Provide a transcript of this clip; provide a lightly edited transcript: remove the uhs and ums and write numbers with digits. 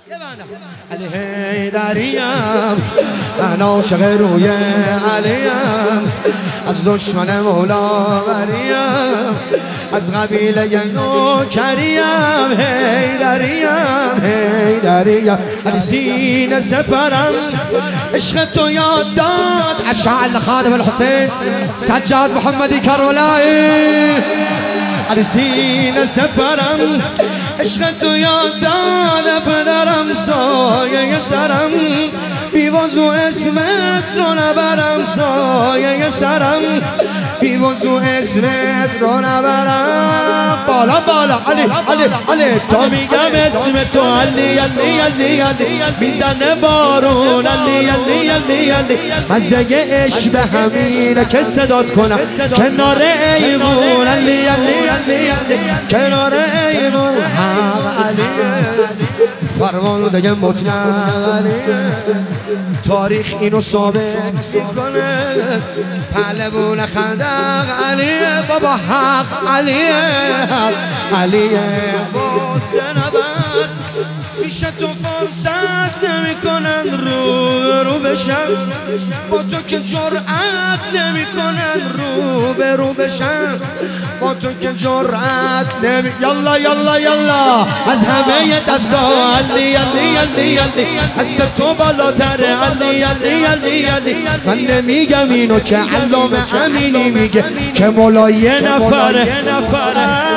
علی حیدریم من عاشق روی علیم، از دشمن مولا بریم، از قبیله نوکریم. حیدریم حیدریم علی سینه سپرم، عشق تو یاد داد اشعل خادم الحسین سجاد محمدی کربلایی. علی سینه سپرم، عشق تو یاد داد پدرم، سایه سرم بی وضو اسمت رو نبرم، سایه سرم بی وضو اسمت رو نبرم. بالا بالا علی علی علی تا میگم اسم تو علی علی علی علی میزنه بارون علی علی علی علی. مزه عشق به همینه که صدات کنم کنار ایوون علی علی علی علی کنار ایوون. حق علی فرمان دیگه مطلق، تاریخ اینو ثابت میکنه، پهلوون خندق علیه بابا. حق علیه علیه واسه نبرد میشه تو فرصت نمیکنن رو بشن با تو که جرأت نمیکنن رو بشن با تو که جرأت یلا یلا یلا از همه دستا علی علی علی علی هست تو بالاتر علی علی علی علی. من نمیگم اینو که علامه امینی میگه که مولا یه نفره